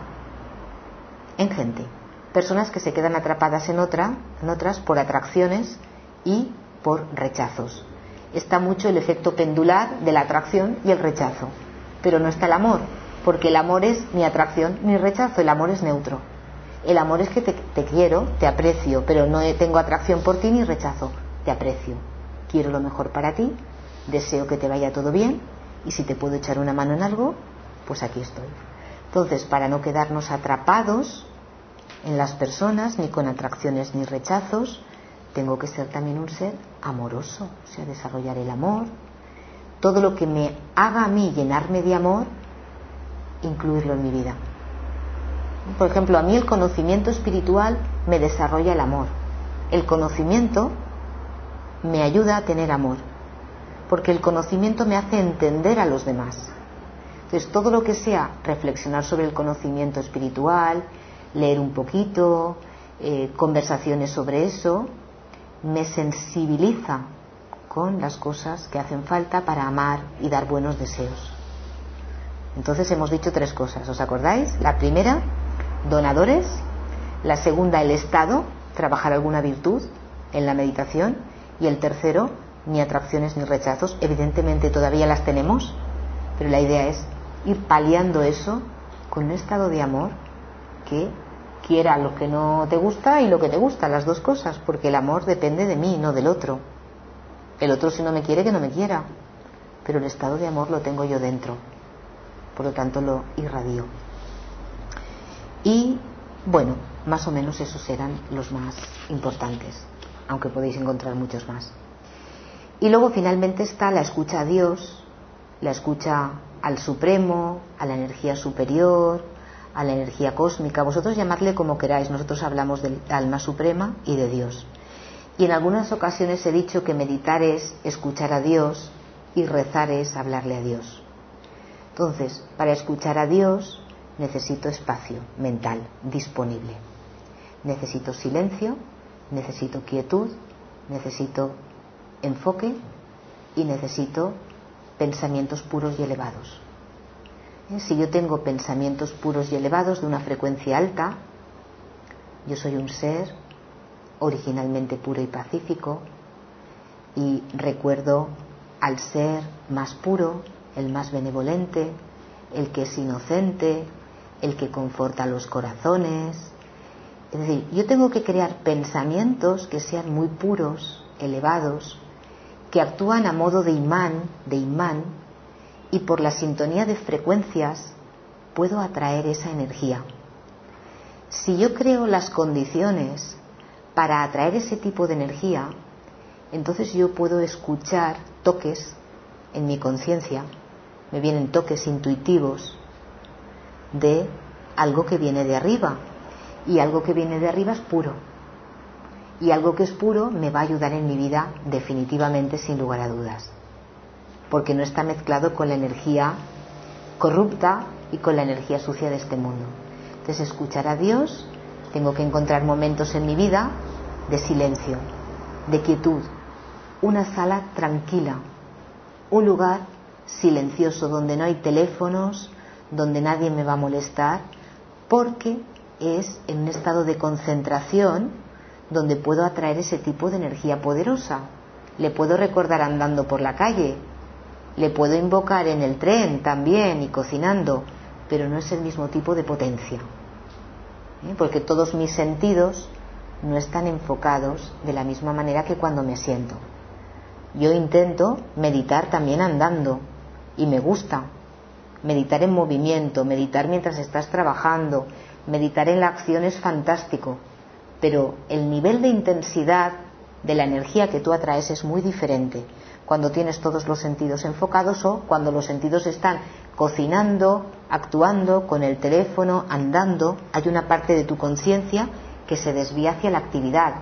en gente. Personas que se quedan atrapadas en, otra, en otras por atracciones y por rechazos. Está mucho el efecto pendular de la atracción y el rechazo, pero no está el amor, porque el amor es ni atracción ni rechazo, el amor es neutro. El amor es que te, te quiero, te aprecio, pero no tengo atracción por ti ni rechazo, te aprecio, quiero lo mejor para ti, deseo que te vaya todo bien y si te puedo echar una mano en algo, pues aquí estoy. Entonces, para no quedarnos atrapados en las personas, ni con atracciones ni rechazos, tengo que ser también un ser amoroso, o sea, desarrollar el amor. Todo lo que me haga a mí llenarme de amor, incluirlo en mi vida. Por ejemplo, a mí el conocimiento espiritual me desarrolla el amor. El conocimiento me ayuda a tener amor, porque el conocimiento me hace entender a los demás. Entonces, todo lo que sea reflexionar sobre el conocimiento espiritual, leer un poquito, eh, conversaciones sobre eso, me sensibiliza con las cosas que hacen falta para amar y dar buenos deseos. Entonces hemos dicho tres cosas, ¿os acordáis? La primera, donadores. La segunda, el estado, trabajar alguna virtud en la meditación. Y el tercero, ni atracciones ni rechazos. Evidentemente todavía las tenemos, pero la idea es ir paliando eso con un estado de amor que quiera lo que no te gusta y lo que te gusta, las dos cosas, porque el amor depende de mí, no del otro. El otro, si no me quiere, que no me quiera, pero el estado de amor lo tengo yo dentro, por lo tanto lo irradio. Y bueno, más o menos esos eran los más importantes, aunque podéis encontrar muchos más. Y luego finalmente está la escucha a Dios, la escucha al Supremo, a la energía superior, a la energía cósmica. Vosotros llamadle como queráis, nosotros hablamos del alma suprema y de Dios. Y en algunas ocasiones he dicho que meditar es escuchar a Dios y rezar es hablarle a Dios. Entonces, para escuchar a Dios necesito espacio mental disponible. Necesito silencio, necesito quietud, necesito enfoque y necesito pensamientos puros y elevados. Si yo tengo pensamientos puros y elevados de una frecuencia alta, yo soy un ser originalmente puro y pacífico y recuerdo al ser más puro, el más benevolente, el que es inocente, el que conforta los corazones. Es decir, yo tengo que crear pensamientos que sean muy puros, elevados, que actúan a modo de imán, de imán, y por la sintonía de frecuencias puedo atraer esa energía. Si yo creo las condiciones para atraer ese tipo de energía, entonces yo puedo escuchar toques en mi conciencia, me vienen toques intuitivos de algo que viene de arriba, y algo que viene de arriba es puro, y algo que es puro me va a ayudar en mi vida definitivamente, sin lugar a dudas, porque no está mezclado con la energía corrupta y con la energía sucia de este mundo. Entonces, escuchar a Dios, tengo que encontrar momentos en mi vida de silencio, de quietud, una sala tranquila, un lugar silencioso donde no hay teléfonos, donde nadie me va a molestar, porque es en un estado de concentración donde puedo atraer ese tipo de energía poderosa. Le puedo recordar andando por la calle, le puedo invocar en el tren también y cocinando, pero no es el mismo tipo de potencia, ¿eh? Porque todos mis sentidos no están enfocados de la misma manera que cuando me siento. Yo intento meditar también andando y me gusta meditar en movimiento, meditar mientras estás trabajando, meditar en la acción es fantástico, pero el nivel de intensidad de la energía que tú atraes es muy diferente cuando tienes todos los sentidos enfocados o cuando los sentidos están cocinando, actuando, con el teléfono, andando. Hay una parte de tu conciencia que se desvía hacia la actividad,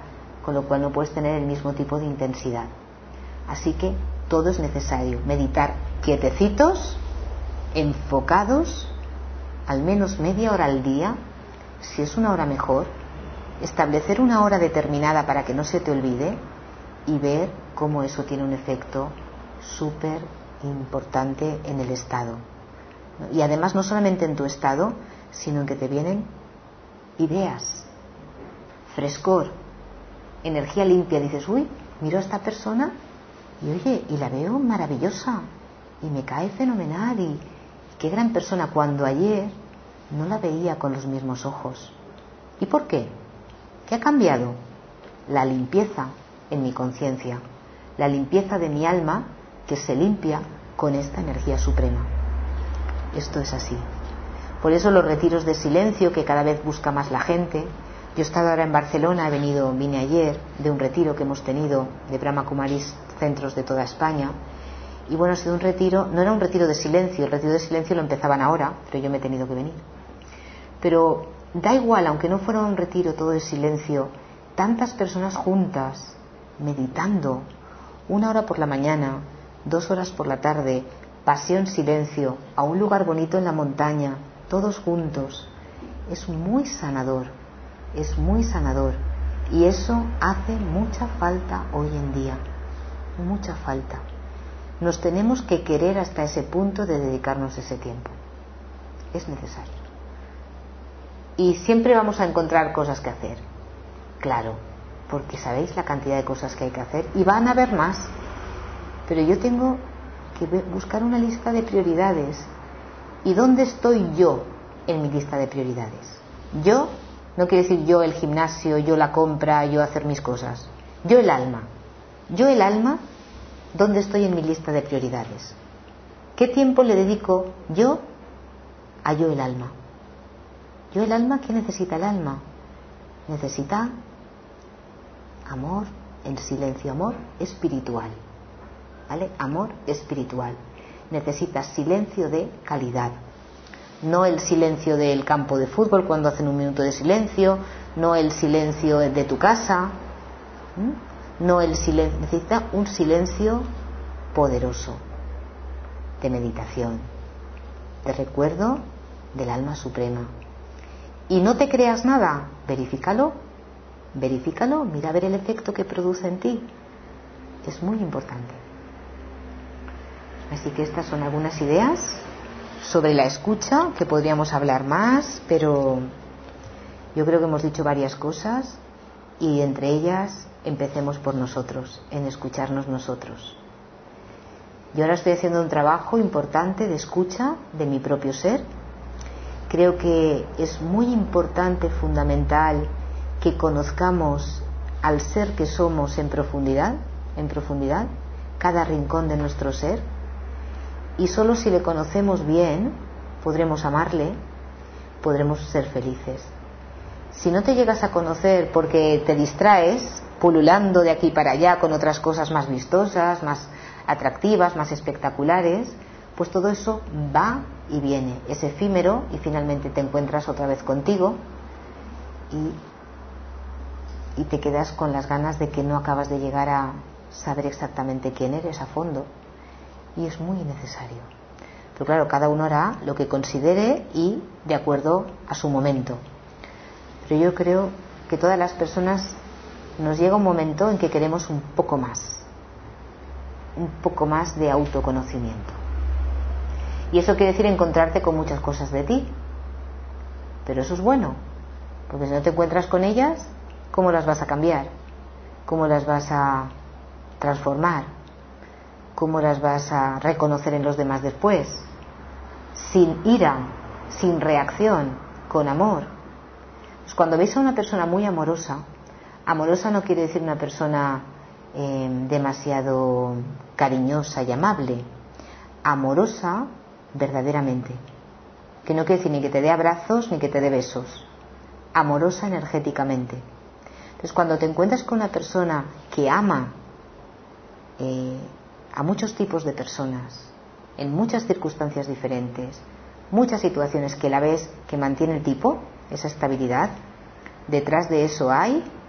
con lo cual no puedes tener el mismo tipo de intensidad. Así que todo es necesario. Meditar quietecitos, enfocados, al menos media hora al día, si es una hora mejor, establecer una hora determinada para que no se te olvide y ver cómo eso tiene un efecto súper importante en el estado. Y además no solamente en tu estado, sino en que te vienen ideas, frescor, energía limpia. Dices, uy, miro a esta persona y oye, y la veo maravillosa y me cae fenomenal y qué gran persona, cuando ayer no la veía con los mismos ojos. ¿Y por qué? ¿Qué ha cambiado? La limpieza en mi conciencia, la limpieza de mi alma, que se limpia con esta energía suprema. Esto es así. Por eso los retiros de silencio, que cada vez busca más la gente. Yo he estado ahora en Barcelona, he venido, vine ayer de un retiro que hemos tenido de Brahma Kumaris, centros de toda España. Y bueno, ha sido un retiro, no era un retiro de silencio, el retiro de silencio lo empezaban ahora, pero yo me he tenido que venir. Pero da igual, aunque no fuera un retiro todo de silencio, tantas personas juntas, meditando, una hora por la mañana, dos horas por la tarde, pasión, silencio, a un lugar bonito en la montaña, todos juntos, es muy sanador, es muy sanador. Y eso hace mucha falta hoy en día, mucha falta. Nos tenemos que querer hasta ese punto de dedicarnos ese tiempo. Es necesario. Y siempre vamos a encontrar cosas que hacer. Claro, porque sabéis la cantidad de cosas que hay que hacer y van a haber más. Pero yo tengo que buscar una lista de prioridades. ¿Y dónde estoy yo en mi lista de prioridades? Yo, no quiere decir yo el gimnasio, yo la compra, yo hacer mis cosas. Yo el alma. Yo el alma, ¿dónde estoy en mi lista de prioridades? ¿Qué tiempo le dedico yo a yo el alma? Yo el alma, ¿qué necesita el alma? Necesita amor, en silencio, amor espiritual. ¿Vale? Amor espiritual. Necesita silencio de calidad. No el silencio del campo de fútbol cuando hacen un minuto de silencio, no el silencio de tu casa, ¿Mm? no el silencio, necesita un silencio poderoso de meditación, de recuerdo del alma suprema. Y no te creas nada, verifícalo, verifícalo, mira a ver el efecto que produce en ti. Es muy importante. Así que estas son algunas ideas sobre la escucha, que podríamos hablar más, pero yo creo que hemos dicho varias cosas y entre ellas empecemos por nosotros, en escucharnos nosotros. Yo ahora estoy haciendo un trabajo importante de escucha de mi propio ser. Creo que es muy importante, fundamental, que conozcamos al ser que somos en profundidad, en profundidad, cada rincón de nuestro ser. Y solo si le conocemos bien, podremos amarle, podremos ser felices. Si no te llegas a conocer porque te distraes, pululando de aquí para allá con otras cosas más vistosas, más atractivas, más espectaculares, pues todo eso va y viene, es efímero y finalmente te encuentras otra vez contigo y, y te quedas con las ganas de que no acabas de llegar a saber exactamente quién eres a fondo. Y es muy necesario. Pero claro, cada uno hará lo que considere y de acuerdo a su momento. Pero yo creo que todas las personas nos llega un momento en que queremos un poco más, un poco más de autoconocimiento. Y eso quiere decir encontrarte con muchas cosas de ti. Pero eso es bueno, porque si no te encuentras con ellas, ¿cómo las vas a cambiar? ¿Cómo las vas a transformar? ¿Cómo las vas a reconocer en los demás después? Sin ira, sin reacción, con amor. Pues cuando veis a una persona muy amorosa, amorosa no quiere decir una persona eh, demasiado cariñosa y amable. Amorosa verdaderamente. Que no quiere decir ni que te dé abrazos ni que te dé besos. Amorosa energéticamente. Entonces cuando te encuentras con una persona que ama eh, a muchos tipos de personas, en muchas circunstancias diferentes, muchas situaciones que la ves que mantiene el tipo, esa estabilidad, detrás de eso hay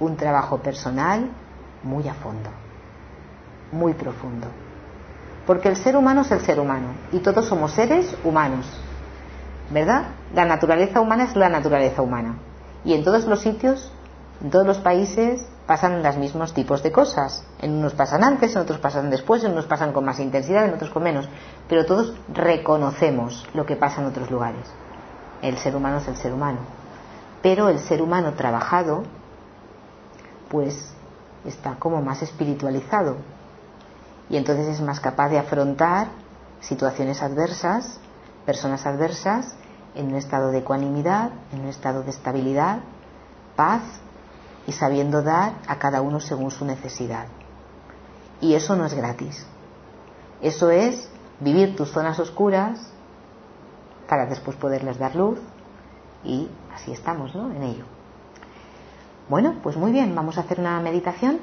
un trabajo personal muy a fondo, muy profundo. Porque el ser humano es el ser humano y todos somos seres humanos, ¿verdad? La naturaleza humana es la naturaleza humana. Y en todos los sitios, en todos los países, pasan los mismos tipos de cosas. En unos pasan antes, en otros pasan después, en unos pasan con más intensidad, en otros con menos. Pero todos reconocemos lo que pasa en otros lugares. El ser humano es el ser humano. Pero el ser humano trabajado, pues está como más espiritualizado. Y entonces es más capaz de afrontar situaciones adversas, personas adversas, en un estado de ecuanimidad, en un estado de estabilidad, paz, y sabiendo dar a cada uno según su necesidad. Y eso no es gratis. Eso es vivir tus zonas oscuras para después poderles dar luz, y así estamos, ¿no?, en ello. Bueno, pues muy bien, vamos a hacer una meditación.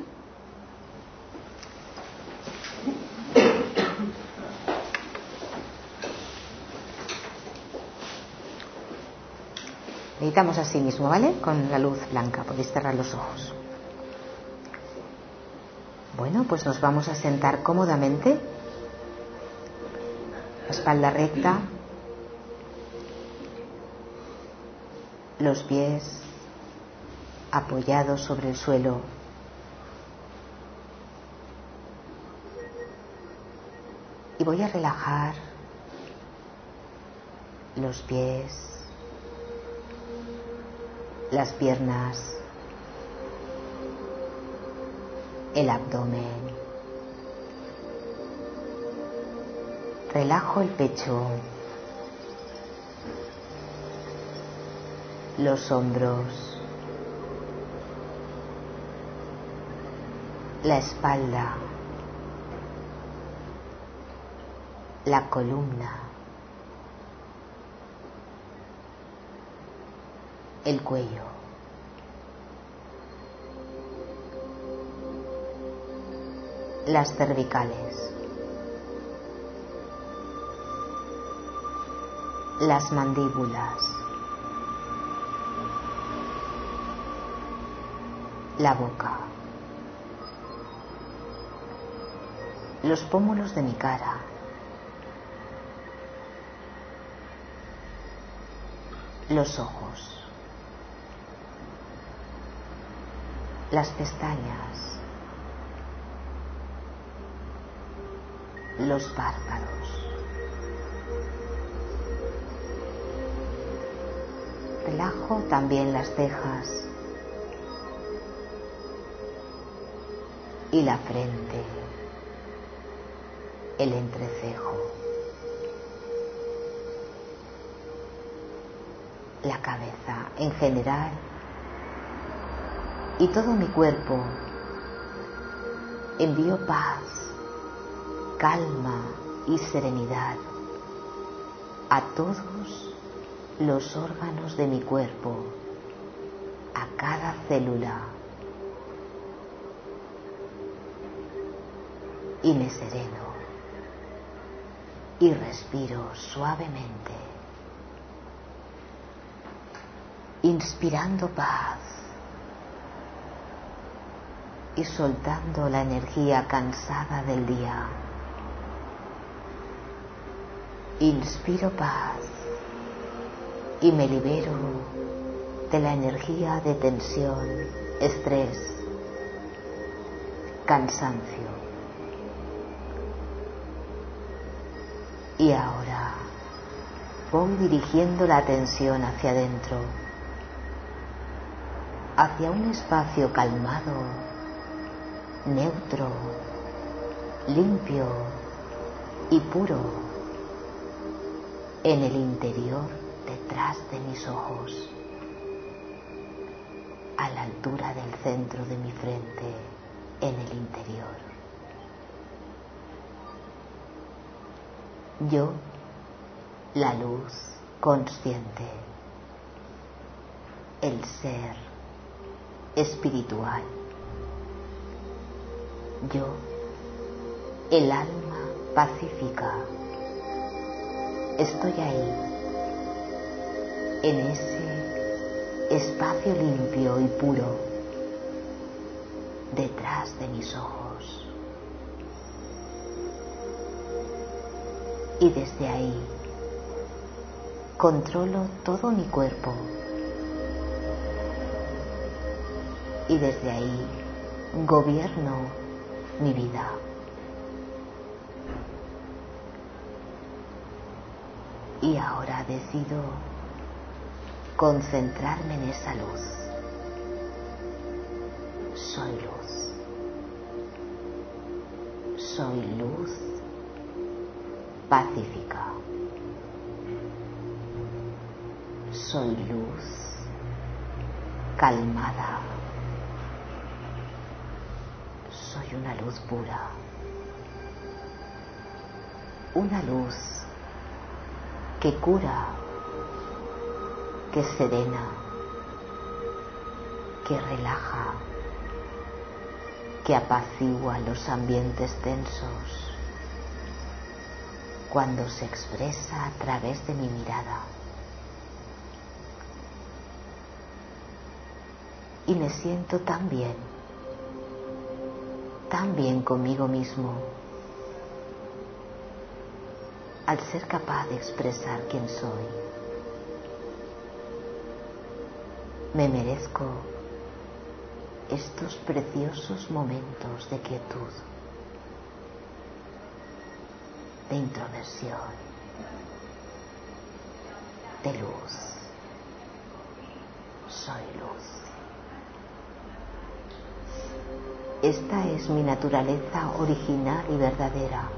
Meditamos así mismo, ¿vale? Con la luz blanca, podéis cerrar los ojos. Bueno, pues nos vamos a sentar cómodamente, espalda recta, los pies apoyados sobre el suelo, y voy a relajar los pies, las piernas, el abdomen, relajo el pecho, los hombros, la espalda, la columna, el cuello, las cervicales, las mandíbulas, la boca, los pómulos de mi cara, los ojos, las pestañas, los párpados. Relajo también las cejas y la frente, el entrecejo, la cabeza en general y todo mi cuerpo. Envío paz, calma y serenidad a todos los órganos de mi cuerpo, a cada célula, y me sereno y respiro suavemente, inspirando paz y soltando la energía cansada del día. Inspiro paz y me libero de la energía de tensión, estrés, cansancio. Y ahora voy dirigiendo la atención hacia adentro, hacia un espacio calmado, neutro, limpio y puro, en el interior, detrás de mis ojos, a la altura del centro de mi frente, en el interior. Yo, la luz consciente, el ser espiritual. Yo, el alma pacífica, estoy ahí, en ese espacio limpio y puro, detrás de mis ojos. Y desde ahí controlo todo mi cuerpo. Y desde ahí gobierno mi vida. Y ahora decido concentrarme en esa luz. Soy luz. Soy luz pacífica. Soy luz calmada. Soy una luz pura. Una luz que cura, que serena, que relaja, que apacigua los ambientes tensos cuando se expresa a través de mi mirada. Y me siento tan bien, tan bien conmigo mismo, al ser capaz de expresar quién soy. Me merezco estos preciosos momentos de quietud, de introversión, de luz. Soy luz. Esta es mi naturaleza original y verdadera.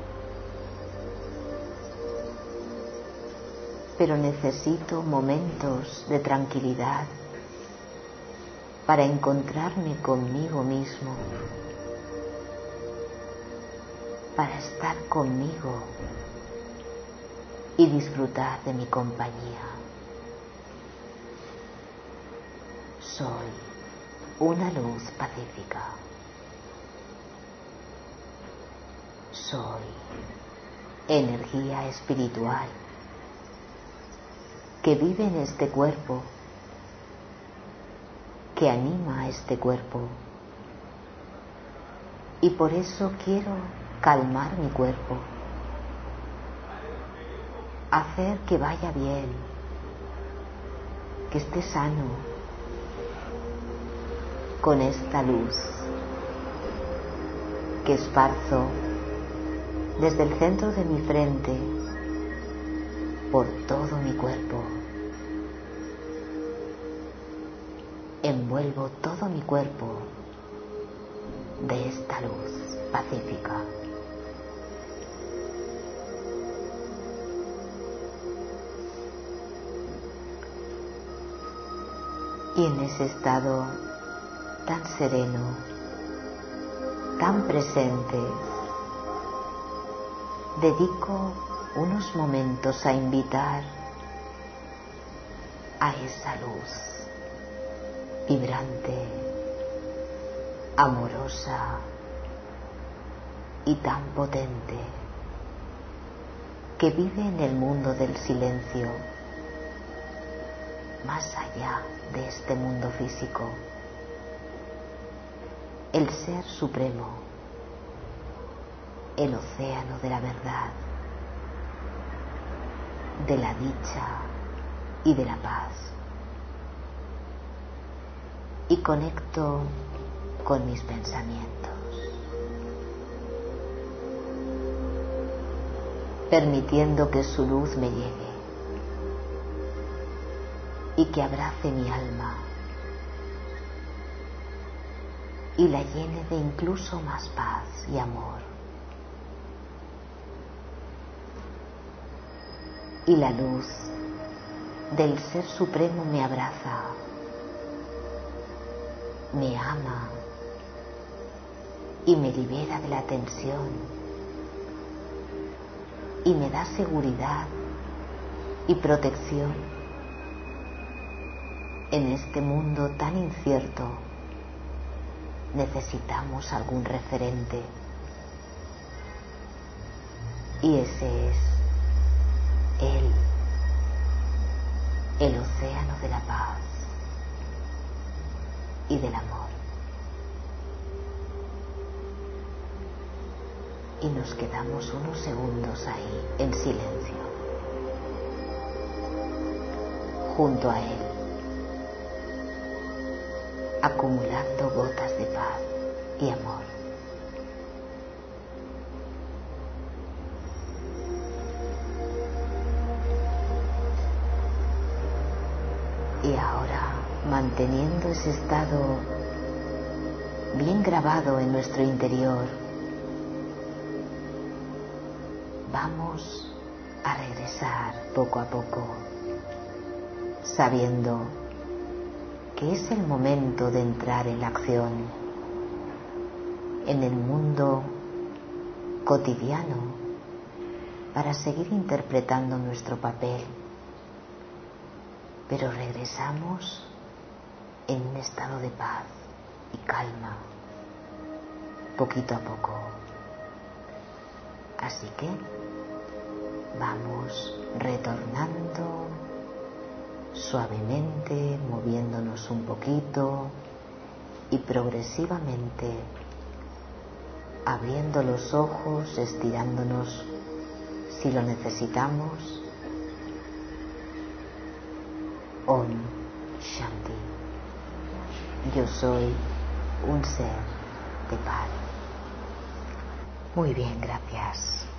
Pero necesito momentos de tranquilidad para encontrarme conmigo mismo, para estar conmigo y disfrutar de mi compañía. Soy una luz pacífica. Soy energía espiritual que vive en este cuerpo, que anima a este cuerpo. Y por eso quiero calmar mi cuerpo, hacer que vaya bien, que esté sano, con esta luz que esparzo desde el centro de mi frente por todo mi cuerpo. Envuelvo todo mi cuerpo de esta luz pacífica. Y en ese estado tan sereno, tan presente, dedico unos momentos a invitar a esa luz vibrante, amorosa y tan potente que vive en el mundo del silencio, más allá de este mundo físico. El Ser Supremo, el océano de la verdad, de la dicha y de la paz. Y conecto con mis pensamientos, permitiendo que su luz me llegue y que abrace mi alma y la llene de incluso más paz y amor. Y la luz del Ser Supremo me abraza, me ama y me libera de la tensión y me da seguridad y protección en este mundo tan incierto. Necesitamos algún referente y ese es Él, el océano de la paz y del amor. y nos quedamos unos segundos ahí en silencio, junto a Él, acumulando gotas de paz y amor. Y ahora, manteniendo ese estado bien grabado en nuestro interior, vamos a regresar poco a poco, sabiendo que es el momento de entrar en la acción, en el mundo cotidiano, para seguir interpretando nuestro papel. Pero regresamos en un estado de paz y calma, poquito a poco. Así que vamos retornando suavemente, moviéndonos un poquito y progresivamente abriendo los ojos, estirándonos si lo necesitamos. Om Shanti. Yo soy un ser de paz. Muy bien, gracias.